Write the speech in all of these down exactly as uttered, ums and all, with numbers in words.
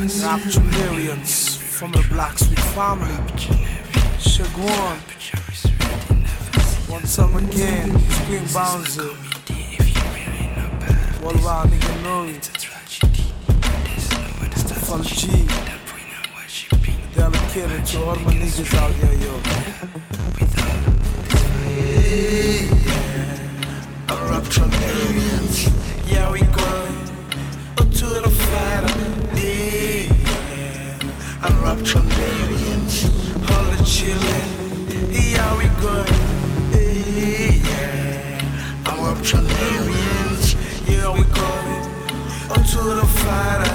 Rapturarians from the Black Sweet family. Shagwan. One time again, Spring Bouncer. Worldwide nigga Nuri. Full G. Delicate to all my niggas out there, yo. Yeah, Rapturarians. Yeah, we going to the fighter. Yeah, I'm Rapturarians. All the chillin'. Yeah, we going. Yeah, I'm Rapturarians. Yeah, we going to the fighter.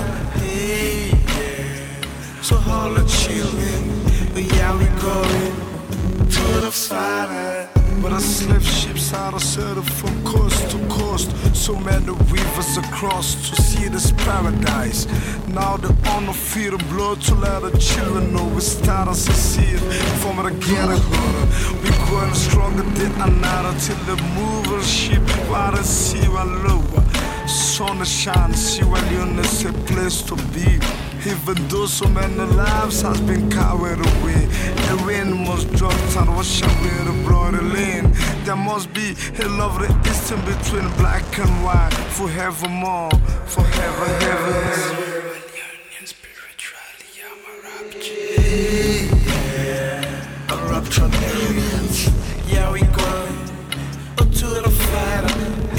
Yeah, so all the chillin'. Yeah, we going to the fighter. But I slip ships out of Settle from coast to coast. So many rivers across to see this paradise. Now the honor, fear and blood to let the children know we start to succeed. From the get harder, we growing stronger than another till the mover ship while the sea will lower. Sun shine, see what is a place to be. Even though so many lives has been carried away, the rain must drop and wash away the bloody lane. There must be a lovely distance between black and white, forevermore, forever, ever. Spiritually, I'm a rapture. Yeah, a Rapturarians. Yeah, we going to the fighter.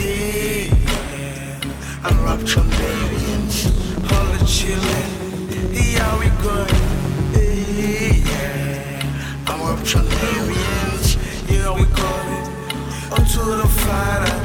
Yeah, I'm Rapturarians. All the chillin'. Yeah, we good. Yeah, I'm Rapturarians. Yeah, we going to the fighter.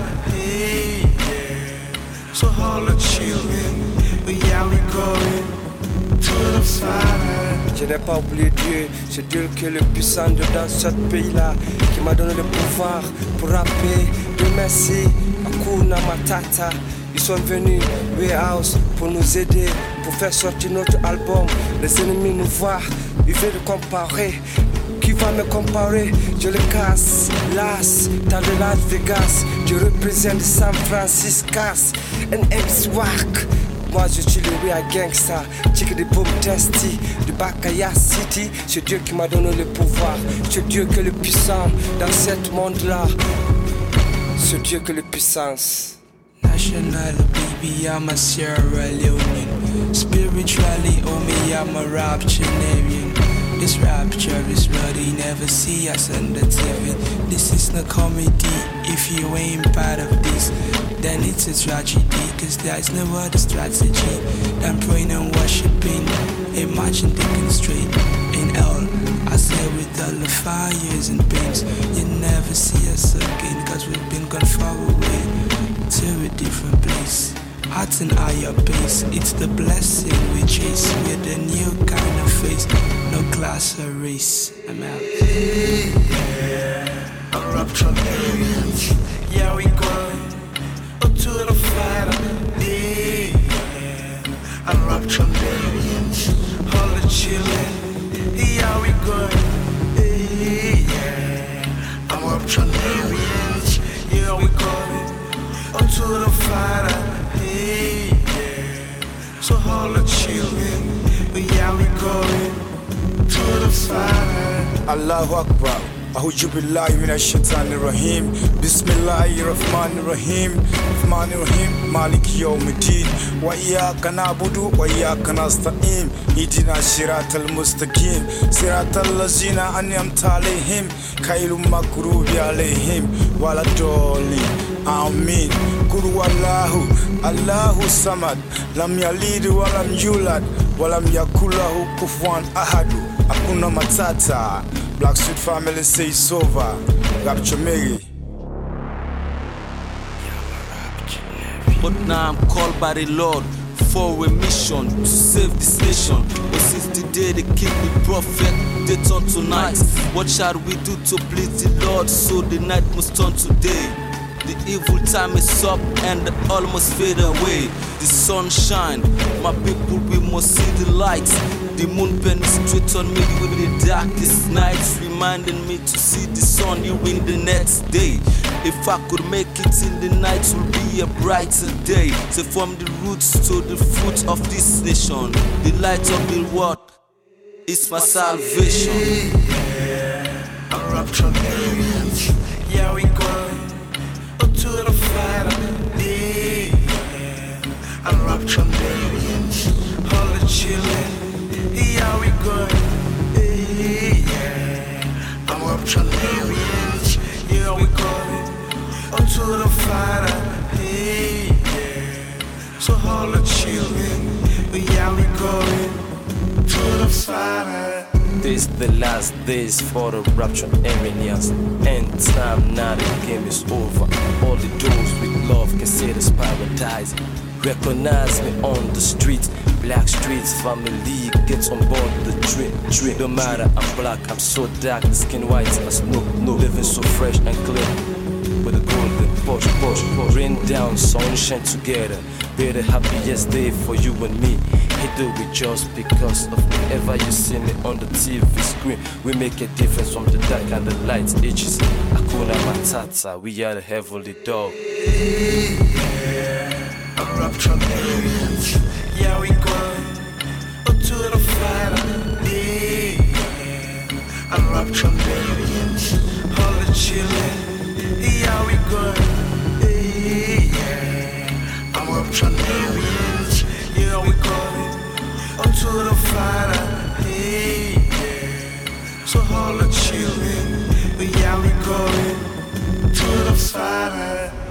Yeah, so all the children. Yeah, we going to the fighter. Je n'ai pas oublié Dieu, c'est Dieu qui est le puissant dans ce pays-là, qui m'a donné le pouvoir pour rapper. Dieu merci, Hakuna Matata. Ils sont venus, Warehouse, pour nous aider, pour faire sortir notre album. Les ennemis nous voient, ils veulent comparer. Qui va me comparer? Je le casse, las, dans de Las Vegas. Je représente San Francisco, N M C Wack. Moi je suis le real gangsta, chick de boom testy, de Bakaya City. C'est Dieu qui m'a donné le pouvoir, c'est Dieu qui est le puissant dans ce monde-là. C'est Dieu qui est le puissance. National baby, I'm a Sierra Leonean. Spiritually, oh me, I'm a Rapturarian. This rapture is real, they never see us on the T V. This is no comedy, if you ain't part of this, then it's a tragedy, cause there's no other strategy than praying and worshipping. Imagine thinking straight in hell, I say with all the fires and pains, you never see us again, cause we've been gone far away to a different place. Hearts in higher pace, it's the blessing we chase. With a new kind of face, no class or race. I'm out. Yeah, I'm Rapturarians. Yeah, we going to the fighter. Yeah, I'm Rapturarians. All the chillin'. Yeah, we going. Yeah, I'm Rapturarians. Yeah, we going to the fighter. So all the children, yeah, we going to the fighter. Allahu Akbar. A'udhu billahi minash shaitani rahim. Bismillahir rahmanir rahim. Rahmanir rahim. Maliki yawmiddin. Wa iyyaka na'budu wa iyyaka nasta'in. Ihdina siratal mustaqim. Siratal ladzina an'amta alaihim ghayril maghdubi alaihim waladdallin. Amin. Qul huwallahu Allahu samad. Lam yalid wa lam yulad wa lam yakul lahu kufuwan ahad. Hakuna Matata. Black Sweet family say it's over. Rapturarians. But now I'm called by the Lord for a mission to save this nation. But since the day they killed the prophet, they turn to night. What shall we do to please the Lord? So the night must turn to day. The evil time is up and the all must fade away. The sun shine, my people, we must see the light. The moon penetrates on me with the darkest nights, reminding me to see the sun during the next day. If I could make it in the night, will be a brighter day. Say from the roots to the fruit of this nation, the light of the world is my salvation. I'm Rapturarians, yeah we going up to the fighter. Yeah, I'm Rapturarians, all the chillin'. Yeah we going, yeah. I'm Rapturarians, yeah we going up to the fighter. Yeah, so all the chillin'. Yeah we going to the fighter. This the last days for the Rapturarians. End time now, the game is over. All the doors with love can say this paradise. Recognize me on the streets, black streets, family gets on board the dream, dream. No matter I'm black, I'm so dark, skin white as snow, no. Living so fresh and clear, with a golden push, push, push. Rain down, sunshine together. Be the happiest day for you and me. Hey, do it just because of whenever you see me on the T V screen. We make a difference from the dark and the light edges. Hakuna Matata, we are the heavenly dog. I'm Rapturarians, yeah we going up to the fighter. Yeah, I'm Rapturarians, all the chillin'. Yeah we going, yeah. I'm Rapturarians, yeah we going up to the fighter. Yeah, so all the chillin'. Yeah we going to the fighter.